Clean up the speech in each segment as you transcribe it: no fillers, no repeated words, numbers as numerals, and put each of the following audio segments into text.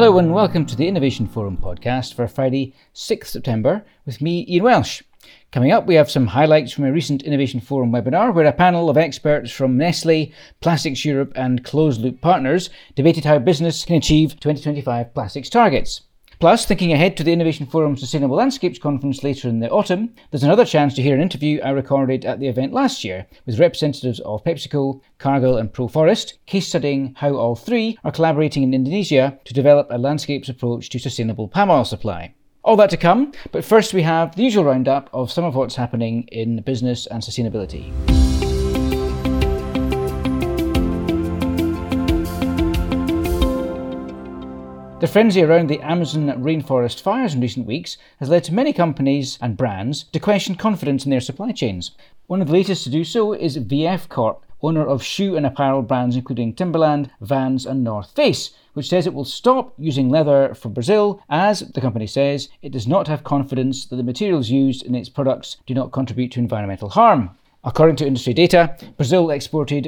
Hello and welcome to the Innovation Forum podcast for Friday, 6th September, with me, Ian Welsh. Coming up, we have some highlights from a recent Innovation Forum webinar where a panel of experts from Nestle, Plastics Europe and Closed Loop Partners debated how business can achieve 2025 plastics targets. Plus, thinking ahead to the Innovation Forum Sustainable Landscapes Conference later in the autumn, there's another chance to hear an interview I recorded at the event last year with representatives of PepsiCo, Cargill and ProForest, case studying how all three are collaborating in Indonesia to develop a landscapes approach to sustainable palm oil supply. All that to come, but first we have the usual roundup of some of what's happening in business and sustainability. The frenzy around the Amazon rainforest fires in recent weeks has led to many companies and brands to question confidence in their supply chains. One of the latest to do so is VF Corp, owner of shoe and apparel brands including Timberland, Vans and North Face, which says it will stop using leather from Brazil as, the company says, it does not have confidence that the materials used in its products do not contribute to environmental harm. According to industry data, Brazil exported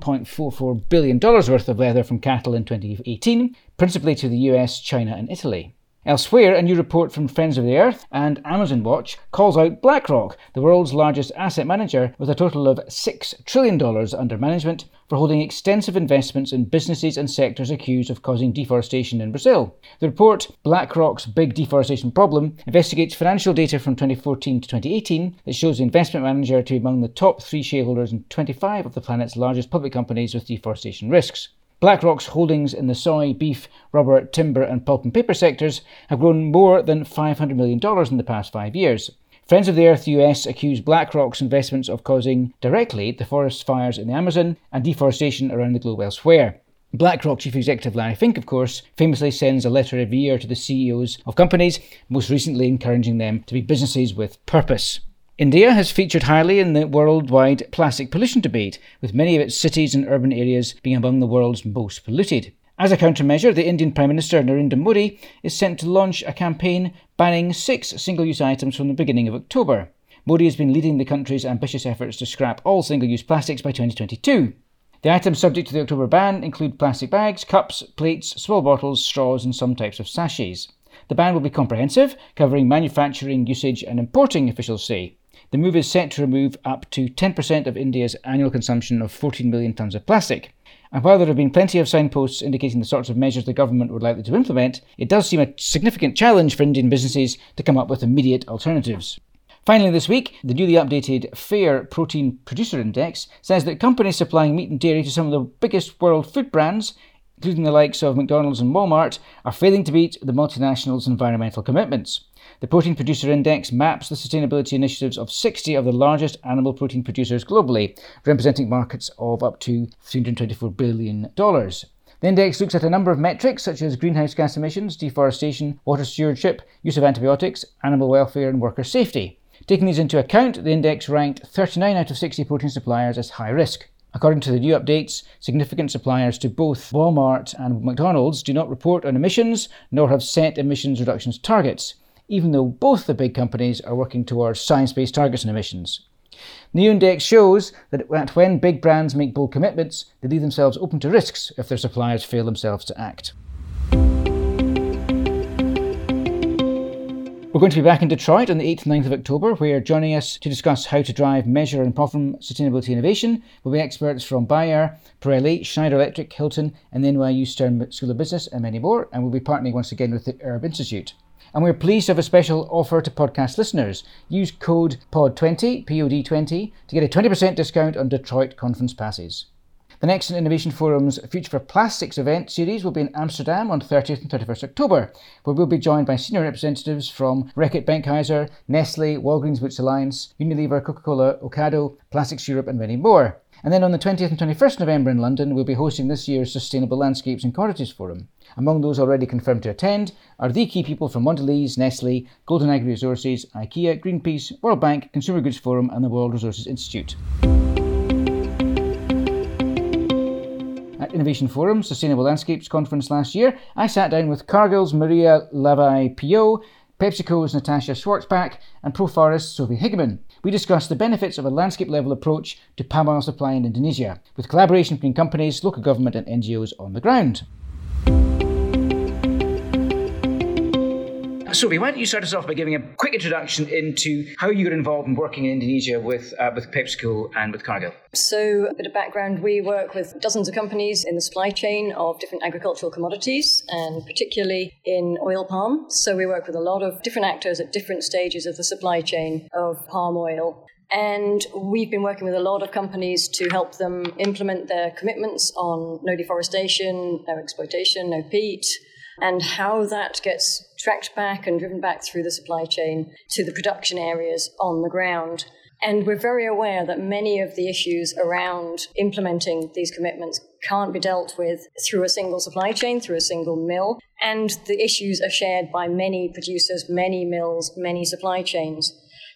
$1.44 billion worth of leather from cattle in 2018, principally to the US, China and Italy. Elsewhere, a new report from Friends of the Earth and Amazon Watch calls out BlackRock, the world's largest asset manager with a total of $6 trillion under management, for holding extensive investments in businesses and sectors accused of causing deforestation in Brazil. The report, BlackRock's Big Deforestation Problem, investigates financial data from 2014 to 2018 that shows the investment manager to be among the top 3 shareholders in 25 of the planet's largest public companies with deforestation risks. BlackRock's holdings in the soy, beef, rubber, timber and pulp and paper sectors have grown more than $500 million in the past 5 years. Friends of the Earth US accuse BlackRock's investments of causing directly the forest fires in the Amazon and deforestation around the globe elsewhere. BlackRock Chief Executive Larry Fink, of course, famously sends a letter every year to the CEOs of companies, most recently encouraging them to be businesses with purpose. India has featured highly in the worldwide plastic pollution debate, with many of its cities and urban areas being among the world's most polluted. As a countermeasure, the Indian Prime Minister Narendra Modi is set to launch a campaign banning 6 single-use items from the beginning of October. Modi has been leading the country's ambitious efforts to scrap all single-use plastics by 2022. The items subject to the October ban include plastic bags, cups, plates, small bottles, straws and some types of sachets. The ban will be comprehensive, covering manufacturing, usage and importing, officials say. The move is set to remove up to 10% of India's annual consumption of 14 million tonnes of plastic. And while there have been plenty of signposts indicating the sorts of measures the government would likely to implement, it does seem a significant challenge for Indian businesses to come up with immediate alternatives. Finally this week, the newly updated FAIR Protein Producer Index says that companies supplying meat and dairy to some of the biggest world food brands, including the likes of McDonald's and Walmart, are failing to meet the multinationals' environmental commitments. The Protein Producer Index maps the sustainability initiatives of 60 of the largest animal protein producers globally, representing markets of up to $324 billion. The index looks at a number of metrics such as greenhouse gas emissions, deforestation, water stewardship, use of antibiotics, animal welfare and worker safety. Taking these into account, the index ranked 39 out of 60 protein suppliers as high risk. According to the new updates, significant suppliers to both Walmart and McDonald's do not report on emissions nor have set emissions reductions targets, even though both the big companies are working towards science-based targets on emissions. The new index shows that when big brands make bold commitments, they leave themselves open to risks if their suppliers fail themselves to act. We're going to be back in Detroit on the 8th and 9th of October, where joining us to discuss how to drive, measure and perform sustainability innovation will be experts from Bayer, Pirelli, Schneider Electric, Hilton and the NYU Stern School of Business and many more, and we'll be partnering once again with the Herb Institute. And we're pleased to have a special offer to podcast listeners. Use code POD20, POD20, to get a 20% discount on Detroit conference passes. The next in Innovation Forum's Future for Plastics event series will be in Amsterdam on 30th and 31st October, where we'll be joined by senior representatives from Reckitt Benckiser, Nestle, Walgreens Boots Alliance, Unilever, Coca-Cola, Ocado, Plastics Europe and many more. And then on the 20th and 21st November in London, we'll be hosting this year's Sustainable Landscapes and Commodities Forum. Among those already confirmed to attend are the key people from Mondelez, Nestle, Golden Agri Resources, IKEA, Greenpeace, World Bank, Consumer Goods Forum and the World Resources Institute. At Innovation Forum Sustainable Landscapes Conference last year, I sat down with Cargill's Maria Lavai-Pio, PepsiCo's Natasha Schwarzbach and ProForest's Sophie Higeman. We discussed the benefits of a landscape-level approach to palm oil supply in Indonesia, with collaboration between companies, local government and NGOs on the ground. Sophie, why don't you start us off by giving a quick introduction into how you got involved in working in Indonesia with PepsiCo and with Cargill? So, a bit of background, we work with dozens of companies in the supply chain of different agricultural commodities, and particularly in oil palm. So we work with a lot of different actors at different stages of the supply chain of palm oil. And we've been working with a lot of companies to help them implement their commitments on no deforestation, no exploitation, no peat, and how that gets tracked back and driven back through the supply chain to the production areas on the ground. And we're very aware that many of the issues around implementing these commitments can't be dealt with through a single supply chain, through a single mill. And the issues are shared by many producers, many mills, many supply chains.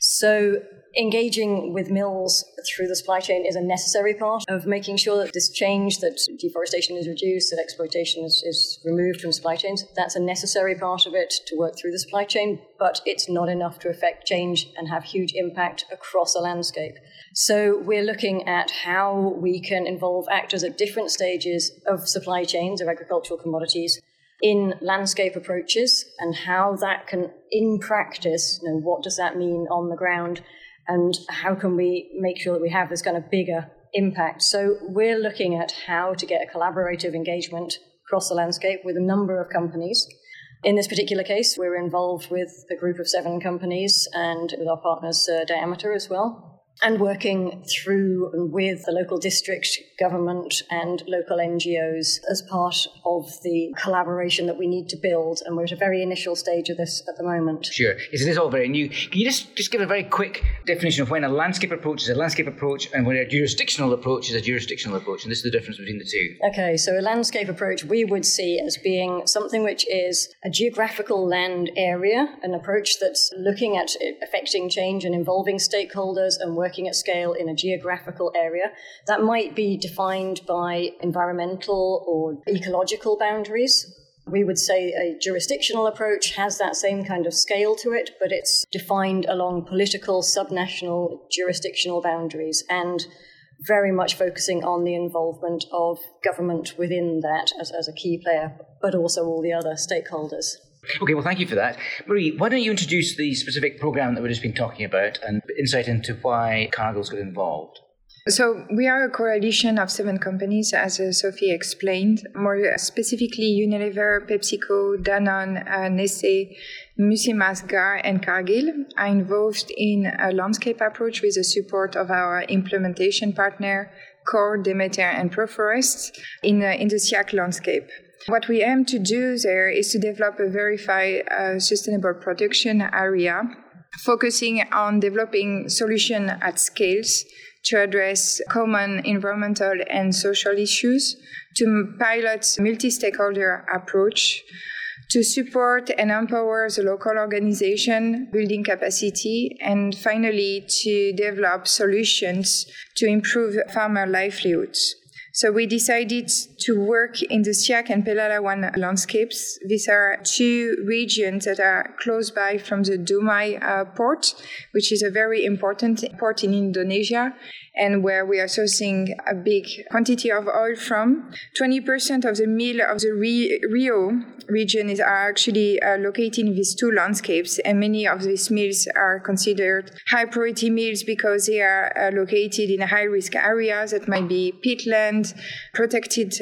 So engaging with mills through the supply chain is a necessary part of making sure that this change, that deforestation is reduced, that exploitation is removed from supply chains. That's a necessary part of it to work through the supply chain, but it's not enough to affect change and have huge impact across a landscape. So we're looking at how we can involve actors at different stages of supply chains of agricultural commodities in landscape approaches, and how that can, in practice, what does that mean on the ground, and how can we make sure that we have this kind of bigger impact. So we're looking at how to get a collaborative engagement across the landscape with a number of companies. In this particular case, we're involved with a group of 7 companies and with our partners Diameter as well, and working through and with the local district government and local NGOs as part of the collaboration that we need to build. And we're at a very initial stage of this at the moment. Sure. It is all very new. Can you just give a very quick definition of when a landscape approach is a landscape approach and when a jurisdictional approach is a jurisdictional approach? And this is the difference between the two. Okay, so a landscape approach we would see as being something which is a geographical land area, an approach that's looking at affecting change and involving stakeholders and working at scale in a geographical area. That might be defined by environmental or ecological boundaries. We would say a jurisdictional approach has that same kind of scale to it, but it's defined along political, subnational, jurisdictional boundaries, and very much focusing on the involvement of government within that as a key player, but also all the other stakeholders. Okay, well, thank you for that. Marie, why don't you introduce the specific programme that we've just been talking about and insight into why Cargill's got involved? So we are a coalition of 7 companies, as Sophie explained. More specifically, Unilever, PepsiCo, Danone, Nestlé, Musi-Masgar and Cargill are involved in a landscape approach with the support of our implementation partner, Core, Demeter and Proforest, in the SIAC landscape. What we aim to do there is to develop a verified sustainable production area, focusing on developing solutions at scales to address common environmental and social issues, to pilot multi-stakeholder approach, to support and empower the local organization, building capacity, and finally to develop solutions to improve farmer livelihoods. So we decided to work in the SIAC and Pelalawan landscapes. These are 2 regions that are close by from the Dumai port, which is a very important port in Indonesia, and where we are sourcing a big quantity of oil from. 20% of the meal of the Rio region are actually located in these 2 landscapes, and many of these mills are considered high priority mills because they are located in high risk areas that might be peatland, protected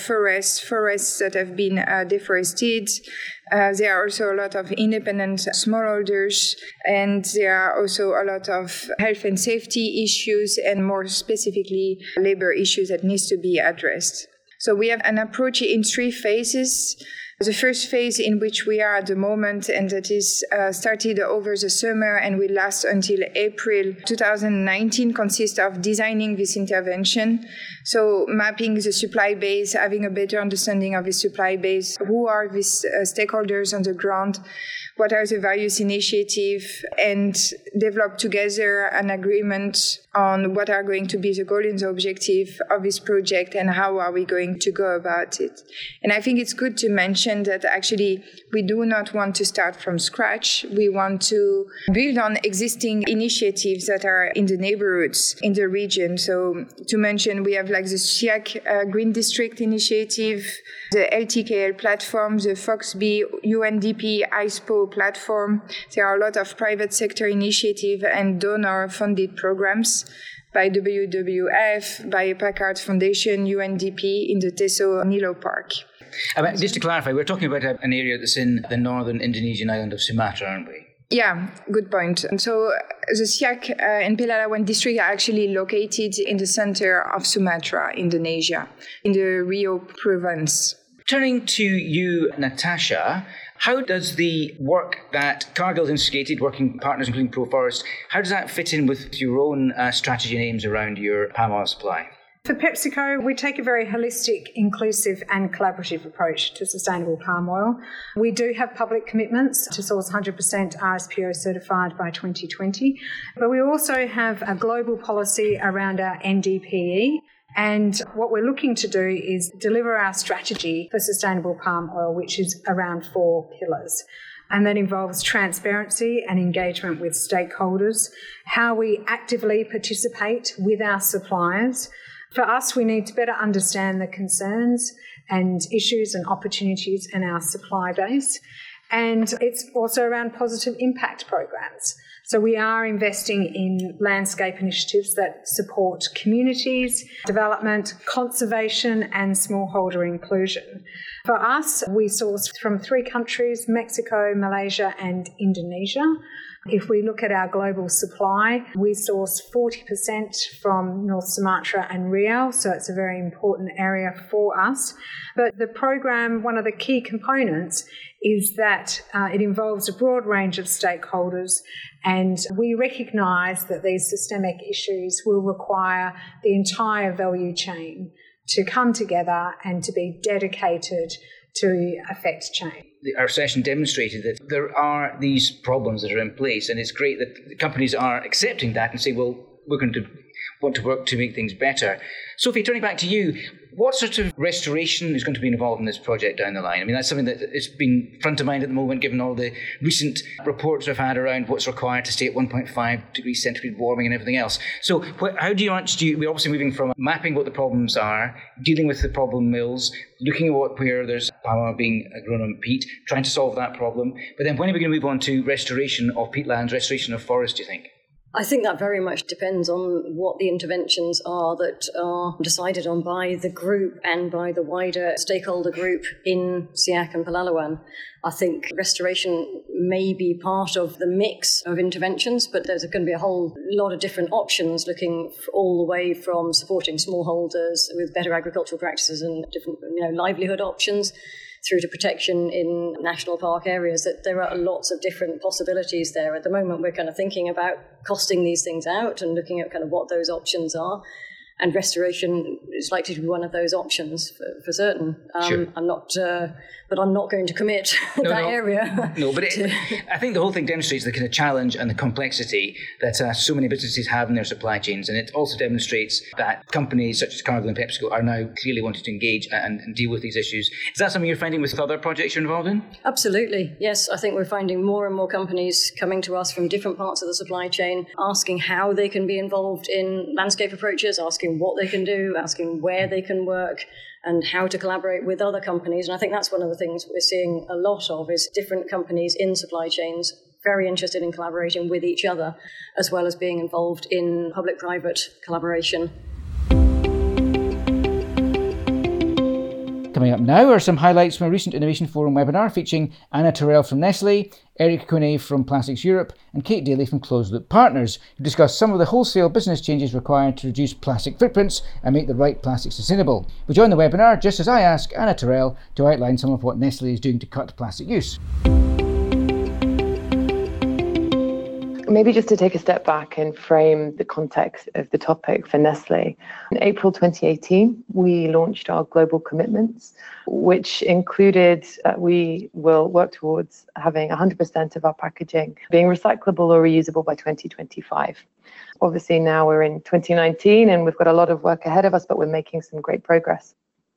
forests that have been deforested. There are also a lot of independent smallholders, and there are also a lot of health and safety issues, and more specifically, labor issues that needs to be addressed. So we have an approach in 3 phases. The first phase in which we are at the moment, and that is started over the summer and will last until April 2019, consists of designing this intervention. So mapping the supply base, having a better understanding of the supply base, who are these stakeholders on the ground, what are the various initiatives, and develop together an agreement on what are going to be the goal and the objective of this project and how are we going to go about it. And I think it's good to mention mention that actually we do not want to start from scratch. We want to build on existing initiatives that are in the neighborhoods in the region. So to mention, we have like the SIAC Green District Initiative, the LTKL platform, the FOXB, UNDP, ISPO platform. There are a lot of private sector initiative and donor-funded programs by WWF, by Packard Foundation, UNDP in the Teso Nilo Park. Just to clarify, we're talking about an area that's in the northern Indonesian island of Sumatra, aren't we? Yeah, good point. And so the SIAC and Pelalawan district are actually located in the center of Sumatra, Indonesia, in the Rio province. Turning to you, Natasha, how does the work that Cargill's instigated, working partners including ProForest, how does that fit in with your own strategy and aims around your palm oil supply? For PepsiCo, we take a very holistic, inclusive and collaborative approach to sustainable palm oil. We do have public commitments to source 100% RSPO certified by 2020, but we also have a global policy around our NDPE. And what we're looking to do is deliver our strategy for sustainable palm oil, which is around 4 pillars. And that involves transparency and engagement with stakeholders, how we actively participate with our suppliers. For us, we need to better understand the concerns and issues and opportunities in our supply base. And it's also around positive impact programs. So we are investing in landscape initiatives that support communities, development, conservation and smallholder inclusion. For us, we source from 3 countries, Mexico, Malaysia and Indonesia. If we look at our global supply, we source 40% from North Sumatra and Riau, so it's a very important area for us. But the program, one of the key components is that it involves a broad range of stakeholders, and we recognise that these systemic issues will require the entire value chain to come together and to be dedicated to affect change. Our session demonstrated that there are these problems that are in place, and it's great that the companies are accepting that and saying, well, we're going to want to work to make things better. Sophie, turning back to you, what sort of restoration is going to be involved in this project down the line? I mean, that's something that has been front of mind at the moment, given all the recent reports we've had around what's required to stay at 1.5 degrees centigrade warming and everything else. So how do you we're obviously moving from mapping what the problems are, dealing with the problem mills, looking at where there's palm oil being grown on peat, trying to solve that problem. But then when are we going to move on to restoration of peatlands, restoration of forests, do you think? I think that very much depends on what the interventions are that are decided on by the group and by the wider stakeholder group in SIAC and Pelalawan. I think restoration may be part of the mix of interventions, but there's going to be a whole lot of different options, looking all the way from supporting smallholders with better agricultural practices and different livelihood options, through to protection in national park areas. That there are lots of different possibilities there. At the moment, we're kind of thinking about costing these things out and looking at kind of what those options are. And restoration is likely to be one of those options for certain. Sure. I'm not going to commit area. No, but I think the whole thing demonstrates the kind of challenge and the complexity that so many businesses have in their supply chains, and it also demonstrates that companies such as Cargill and PepsiCo are now clearly wanting to engage and deal with these issues. Is that something you're finding with other projects you're involved in? Absolutely, yes. I think we're finding more and more companies coming to us from different parts of the supply chain, asking how they can be involved in landscape approaches, asking what they can do, asking where they can work and how to collaborate with other companies. And I think that's one of the things we're seeing a lot of, is different companies in supply chains very interested in collaborating with each other, as well as being involved in public-private collaboration. Coming up now are some highlights from a recent Innovation Forum webinar featuring Anna Terrell from Nestle, Eric Quinet from Plastics Europe and Kate Daly from Closed Loop Partners, who discuss some of the wholesale business changes required to reduce plastic footprints and make the right plastic sustainable. We join the webinar just as I ask Anna Terrell to outline some of what Nestle is doing to cut plastic use. Maybe just to take a step back and frame the context of the topic for Nestle. In April 2018, we launched our global commitments, which included we will work towards having 100% of our packaging being recyclable or reusable by 2025. Obviously, now we're in 2019 and we've got a lot of work ahead of us, but we're making some great progress.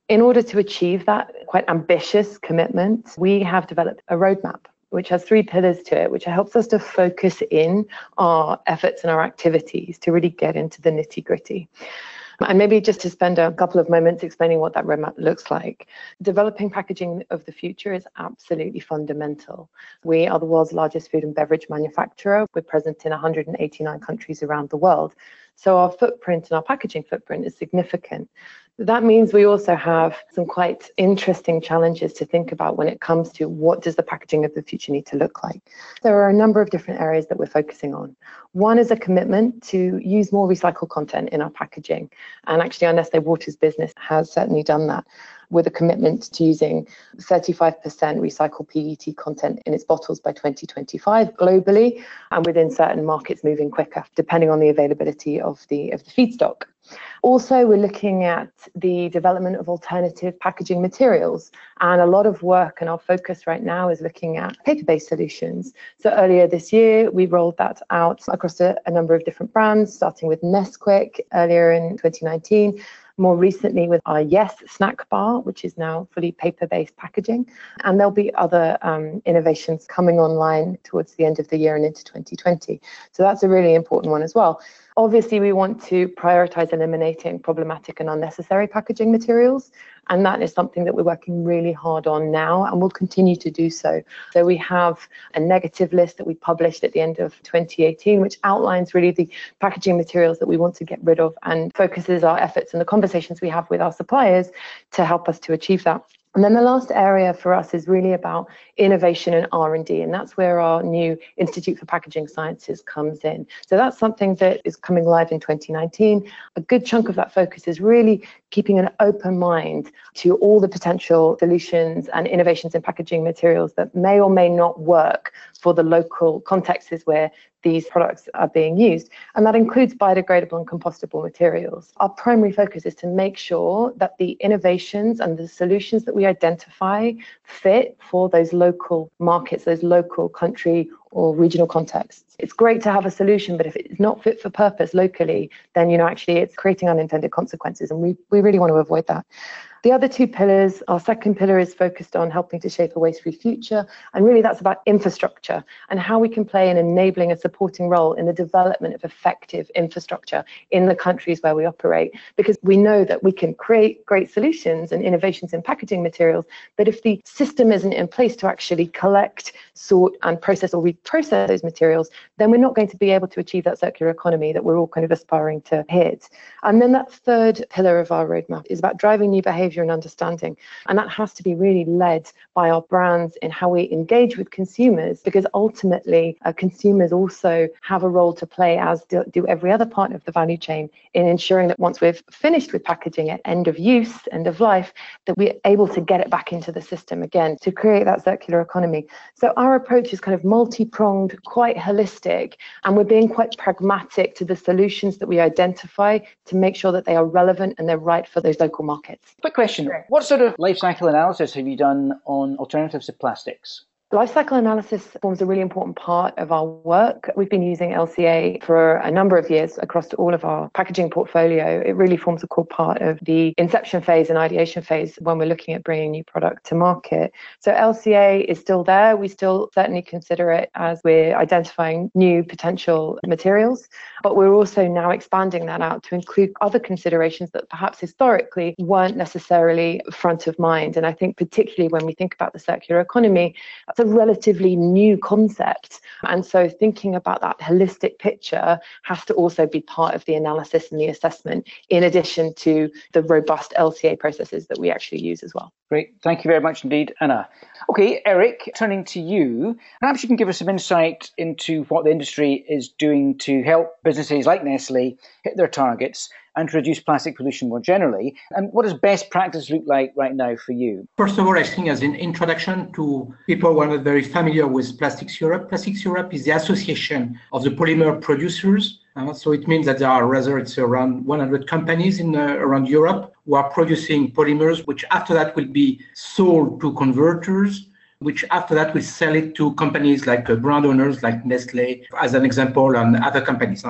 In order to achieve that quite ambitious commitment, we have developed a roadmap which has 3 pillars to it, which helps us to focus in our efforts and our activities to really get into the nitty-gritty. And maybe just to spend a couple of moments explaining what that roadmap looks like. Developing packaging of the future is absolutely fundamental. We are the world's largest food and beverage manufacturer. We're present in 189 countries around the world. So our footprint and our packaging footprint is significant. That means we also have some quite interesting challenges to think about when it comes to what does the packaging of the future need to look like. There are a number of different areas that we're focusing on. One is a commitment to use more recycled content in our packaging. And actually our Nestlé Waters business has certainly done that, with a commitment to using 35% recycled PET content in its bottles by 2025 globally, and within certain markets moving quicker, depending on the availability of the feedstock. Also, we're looking at the development of alternative packaging materials, and a lot of work and our focus right now is looking at paper-based solutions. So earlier this year, we rolled that out across a number of different brands, starting with Nesquik earlier in 2019, more recently with our Yes snack bar, which is now fully paper-based packaging. And there'll be other innovations coming online towards the end of the year and into 2020. So that's a really important one as well. Obviously, we want to prioritize eliminating problematic and unnecessary packaging materials. And that is something that we're working really hard on now and will continue to do so. So we have a negative list that we published at the end of 2018, which outlines really the packaging materials that we want to get rid of and focuses our efforts and the conversations we have with our suppliers to help us to achieve that. And then the last area for us is really about innovation and R&D, and that's where our new Institute for Packaging Sciences comes in. So that's something that is coming live in 2019. A good chunk of that focus is really keeping an open mind to all the potential solutions and innovations in packaging materials that may or may not work for the local contexts where these products are being used. And that includes biodegradable and compostable materials. Our primary focus is to make sure that the innovations and the solutions that we identify fit for those local markets, those local country or regional contexts. It's great to have a solution, but if it's not fit for purpose locally, then actually it's creating unintended consequences, and we really want to avoid that. The other 2 pillars, our second pillar is focused on helping to shape a waste-free future. And really that's about infrastructure and how we can play an enabling and supporting role in the development of effective infrastructure in the countries where we operate. Because we know that we can create great solutions and innovations in packaging materials, but if the system isn't in place to actually collect, sort and process or reprocess those materials, then we're not going to be able to achieve that circular economy that we're all kind of aspiring to hit. And then that third pillar of our roadmap is about driving new behavior and understanding. And that has to be really led by our brands in how we engage with consumers, because ultimately consumers also have a role to play, as do every other part of the value chain, in ensuring that once we've finished with packaging at end of use, end of life, that we're able to get it back into the system again to create that circular economy. So our approach is kind of multi-pronged, quite holistic, and we're being quite pragmatic to the solutions that we identify to make sure that they are relevant and they're right for those local markets. Quick question. What sort of life cycle analysis have you done on alternatives to plastics? Life cycle analysis forms a really important part of our work. We've been using LCA for a number of years across all of our packaging portfolio. It really forms a core part of the inception phase and ideation phase when we're looking at bringing new product to market. So LCA is still there. We still certainly consider it as we're identifying new potential materials, but we're also now expanding that out to include other considerations that perhaps historically weren't necessarily front of mind. And I think particularly when we think about the circular economy, that's a relatively new concept. And so thinking about that holistic picture has to also be part of the analysis and the assessment, in addition to the robust LCA processes that we actually use as well. Great. Thank you very much indeed, Anna. Okay, Eric, turning to you, perhaps you can give us some insight into what the industry is doing to help businesses like Nestlé hit their targets and to reduce plastic pollution more generally. And what does best practice look like right now for you? First of all, I think as an introduction to people who are not very familiar with Plastics Europe is the association of the polymer producers. So it means that there are it's around 100 companies around Europe who are producing polymers, which after that will be sold to converters, which after that will sell it to companies like brand owners like Nestlé, as an example, and other companies.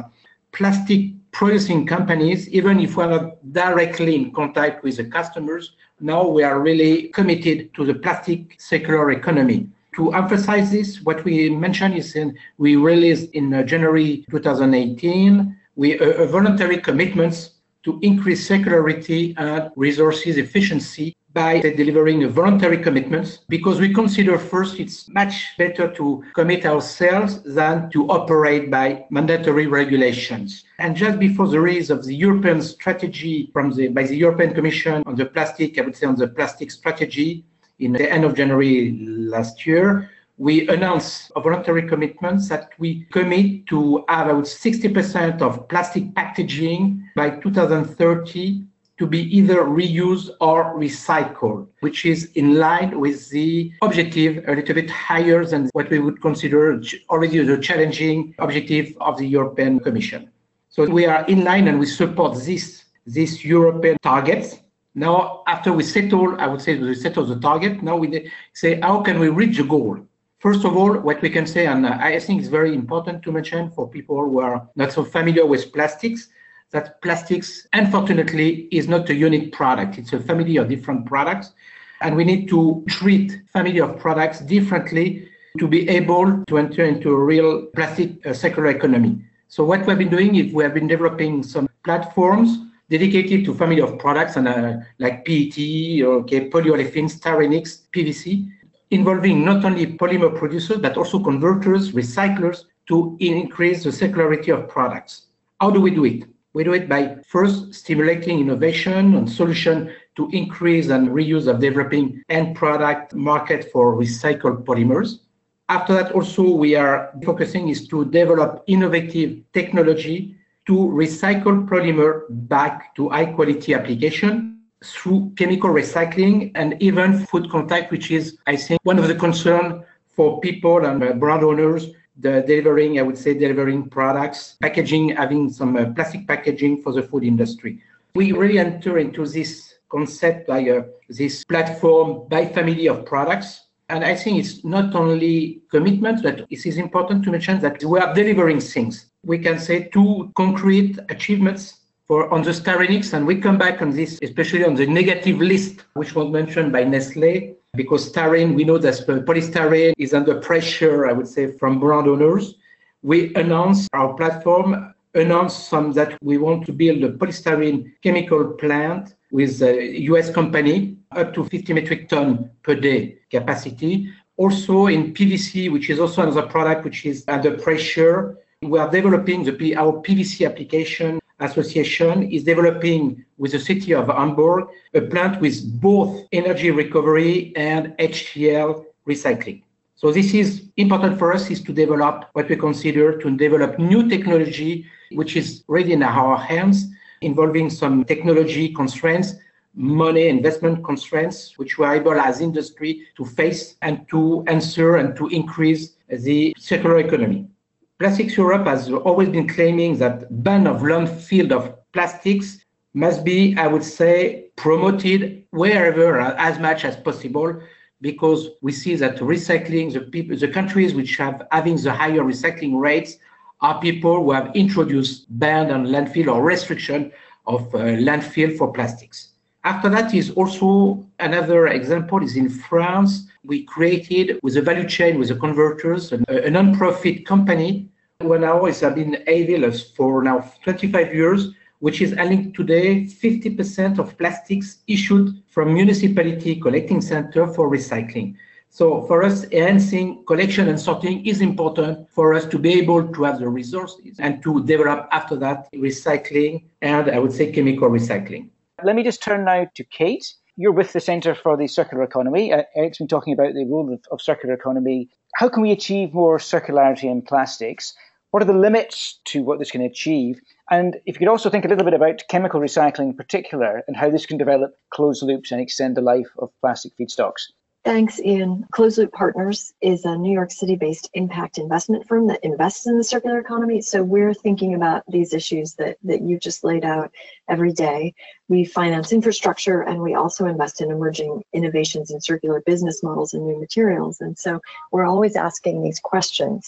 plastic producing companies, even if we're not directly in contact with the customers, now we are really committed to the plastic circular economy. To emphasize this, what we mentioned is we released in January 2018 a voluntary commitments to increase circularity and resources efficiency by delivering a voluntary commitments, because we consider first it's much better to commit ourselves than to operate by mandatory regulations. And just before the release of the European strategy by the European Commission on the plastic, I would say on the plastic strategy, in the end of January last year, we announced a voluntary commitments that we commit to have about 60% of plastic packaging by 2030 to be either reused or recycled, which is in line with the objective a little bit higher than what we would consider already the challenging objective of the European Commission. So we are in line and we support these European targets. Now, after we settle the target, now we say, how can we reach the goal? First of all, what we can say, and I think it's very important to mention for people who are not so familiar with plastics, that plastics, unfortunately, is not a unique product. It's a family of different products, and we need to treat family of products differently to be able to enter into a real plastic circular economy. So what we've been doing is we have been developing some platforms dedicated to family of products and like PET, polyolefins, styrenics, PVC, involving not only polymer producers, but also converters, recyclers, to increase the circularity of products. How do we do it? We do it by first stimulating innovation and solution to increase and reuse of developing end product market for recycled polymers. After that, also, we are focusing is to develop innovative technology to recycle polymer back to high quality application through chemical recycling and even food contact, which is, I think, one of the concerns for people and brand owners, delivering products, packaging, having some plastic packaging for the food industry. We really enter into this concept by this platform by family of products. And I think it's not only commitment, but it is important to mention that we are delivering things. We can say 2 concrete achievements on the styrenics, and we come back on this, especially on the negative list, which was mentioned by Nestlé, because styrene, we know that polystyrene is under pressure, I would say, from brand owners. We announced our platform, that we want to build a polystyrene chemical plant with a US company, up to 50 metric ton per day capacity. Also in PVC, which is also another product which is under pressure, we are developing our PVC application association is developing with the city of Hamburg a plant with both energy recovery and HCl recycling. So this is important for us, is to develop what we consider to develop new technology, which is really in our hands, involving some technology constraints, money investment constraints, which we are able as industry to face and to answer and to increase the circular economy. Plastics Europe has always been claiming that ban of landfill of plastics must be, I would say, promoted wherever as much as possible, because we see that recycling, the countries which have having the higher recycling rates are people who have introduced ban on landfill or restriction of landfill for plastics. After that is also another example is in France. We created with a value chain with the converters a non-profit company who now has been able for now 25 years, which is handling today 50% of plastics issued from municipality collecting center for recycling. So for us, enhancing collection and sorting is important for us to be able to have the resources and to develop after that recycling and I would say chemical recycling. Let me just turn now to Kate. You're with the Centre for the Circular Economy. Eric's been talking about the role of circular economy. How can we achieve more circularity in plastics? What are the limits to what this can achieve? And if you could also think a little bit about chemical recycling in particular and how this can develop closed loops and extend the life of plastic feedstocks. Thanks, Ian. Closed Loop Partners is a New York City-based impact investment firm that invests in the circular economy. So we're thinking about these issues that you just laid out every day. We finance infrastructure and we also invest in emerging innovations in circular business models and new materials. And so we're always asking these questions.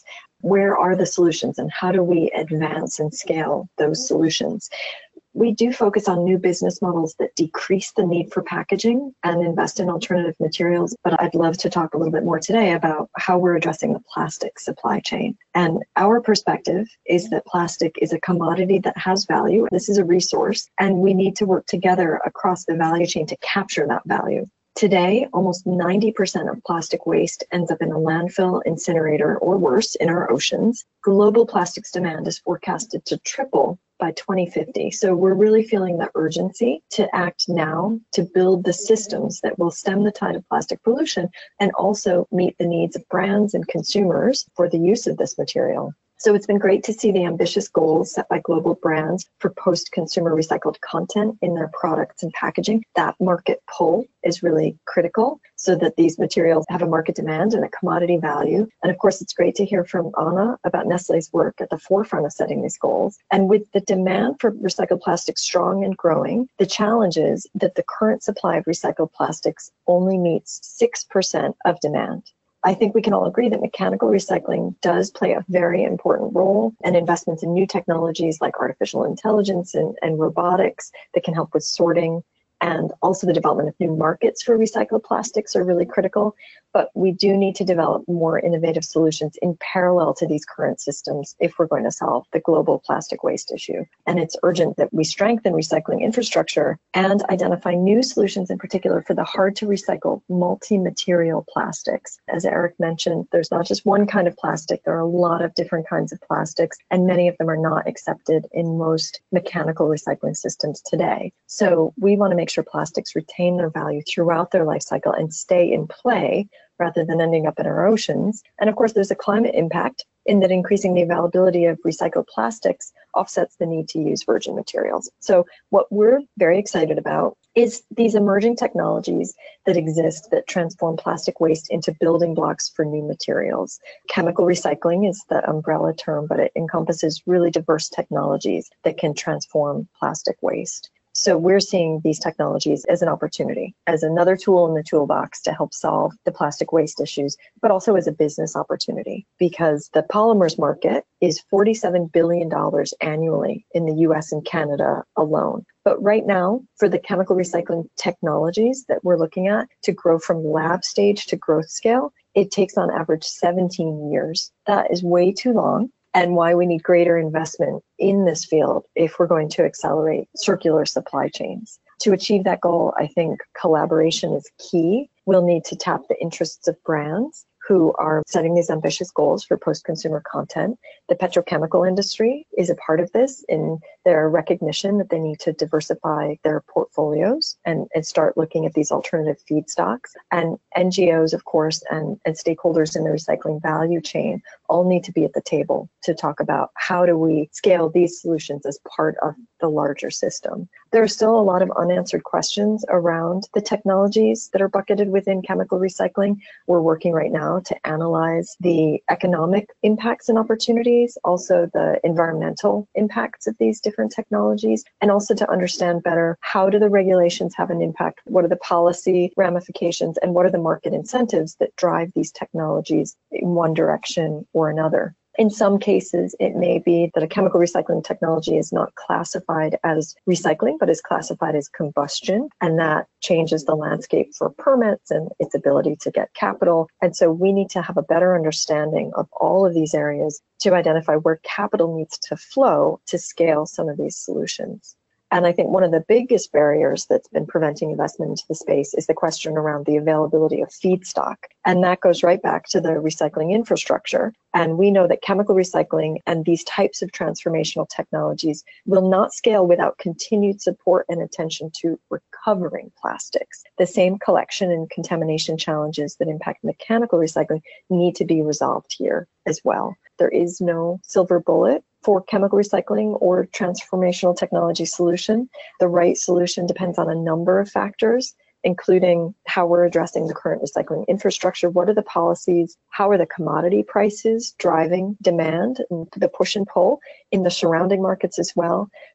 where are the solutions and how do we advance and scale those solutions? We do focus on new business models that decrease the need for packaging and invest in alternative materials, but I'd love to talk a little bit more today about how we're addressing the plastic supply chain. And our perspective is that plastic is a commodity that has value. This is a resource, and we need to work together across the value chain to capture that value. Today, almost 90% of plastic waste ends up in a landfill, incinerator, or worse, in our oceans. Global plastics demand is forecasted to triple by 2050. So we're really feeling the urgency to act now to build the systems that will stem the tide of plastic pollution and also meet the needs of brands and consumers for the use of this material. So it's been great to see the ambitious goals set by global brands for post-consumer recycled content in their products and packaging. That market pull is really critical so that these materials have a market demand and a commodity value. And of course, it's great to hear from Anna about Nestlé's work at the forefront of setting these goals. And with the demand for recycled plastics strong and growing, the challenge is that the current supply of recycled plastics only meets 6% of demand. I think we can all agree that mechanical recycling does play a very important role, and investments in new technologies like artificial intelligence and robotics that can help with sorting, and also the development of new markets for recycled plastics are really critical. But we do need to develop more innovative solutions in parallel to these current systems if we're going to solve the global plastic waste issue. And it's urgent that we strengthen recycling infrastructure and identify new solutions, in particular for the hard to recycle multi-material plastics. As Eric mentioned, there's not just one kind of plastic, there are a lot of different kinds of plastics, and many of them are not accepted in most mechanical recycling systems today. So we want to make sure plastics retain their value throughout their life cycle and stay in play rather than ending up in our oceans. And of course, there's a climate impact in that increasing the availability of recycled plastics offsets the need to use virgin materials. So what we're very excited about is these emerging technologies that exist that transform plastic waste into building blocks for new materials. Chemical recycling is the umbrella term, but it encompasses really diverse technologies that can transform plastic waste. So we're seeing these technologies as an opportunity, as another tool in the toolbox to help solve the plastic waste issues, but also as a business opportunity, because the polymers market is $47 billion annually in the US and Canada alone. But right now, for the chemical recycling technologies that we're looking at to grow from lab stage to growth scale, it takes on average 17 years. That is way too long, and why we need greater investment in this field if we're going to accelerate circular supply chains. To achieve that goal, I think collaboration is key. We'll need to tap the interests of brands who are setting these ambitious goals for post-consumer content. The petrochemical industry is a part of this in their recognition that they need to diversify their portfolios and start looking at these alternative feedstocks. And NGOs, of course, and stakeholders in the recycling value chain all need to be at the table to talk about how do we scale these solutions as part of the larger system. There are still a lot of unanswered questions around the technologies that are bucketed within chemical recycling. We're working right now to analyze the economic impacts and opportunities, also the environmental impacts of these different technologies, and also to understand better how do the regulations have an impact, what are the policy ramifications, and what are the market incentives that drive these technologies in one direction or another. In some cases, it may be that a chemical recycling technology is not classified as recycling, but is classified as combustion, and that changes the landscape for permits and its ability to get capital. And so we need to have a better understanding of all of these areas to identify where capital needs to flow to scale some of these solutions. And I think one of the biggest barriers that's been preventing investment into the space is the question around the availability of feedstock. And that goes right back to the recycling infrastructure. And we know that chemical recycling and these types of transformational technologies will not scale without continued support and attention to recovering plastics. The same collection and contamination challenges that impact mechanical recycling need to be resolved here as well. There is no silver bullet for chemical recycling or transformational technology solution. The right solution depends on a number of factors, including how we're addressing the current recycling infrastructure, what are the policies, how are the commodity prices driving demand and the push and pull in the surrounding markets as well.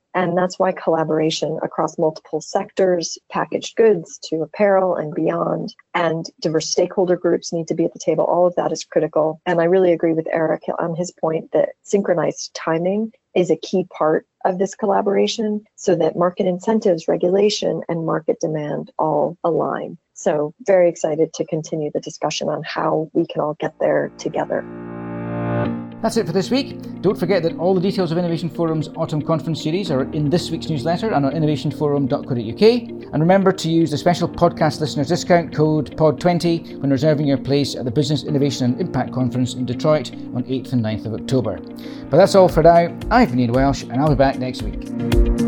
And that's why collaboration across multiple sectors, packaged goods to apparel and beyond, and diverse stakeholder groups need to be at the table. All of that is critical. And I really agree with Eric on his point that synchronized timing is a key part of this collaboration so that market incentives, regulation, and market demand all align. So very excited to continue the discussion on how we can all get there together. That's it for this week. Don't forget that all the details of Innovation Forum's Autumn Conference series are in this week's newsletter and on innovationforum.co.uk. And remember to use the special podcast listeners discount code POD20 when reserving your place at the Business Innovation and Impact Conference in Detroit on 8th and 9th of October. But that's all for now. I've been Ian Welsh and I'll be back next week.